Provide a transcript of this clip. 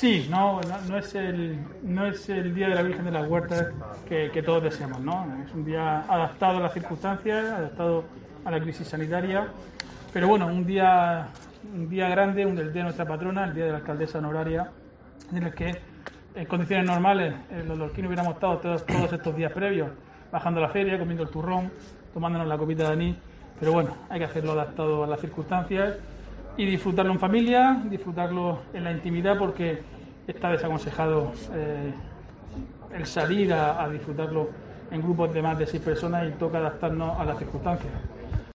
Sí, no es el Día de la Virgen de las Huertas que todos deseamos, ¿no? Es un día adaptado a las circunstancias, adaptado a la crisis sanitaria, pero bueno, un día grande, el día de nuestra patrona, el día de la alcaldesa honoraria, en el que en condiciones normales los lorquinos hubiéramos estado todos estos días previos, bajando a la feria, comiendo el turrón, tomándonos la copita de anís, pero bueno, hay que hacerlo adaptado a las circunstancias y disfrutarlo en familia, disfrutarlo en la intimidad, porque está desaconsejado el salir a disfrutarlo en grupos de más de 6 personas y toca adaptarnos a las circunstancias.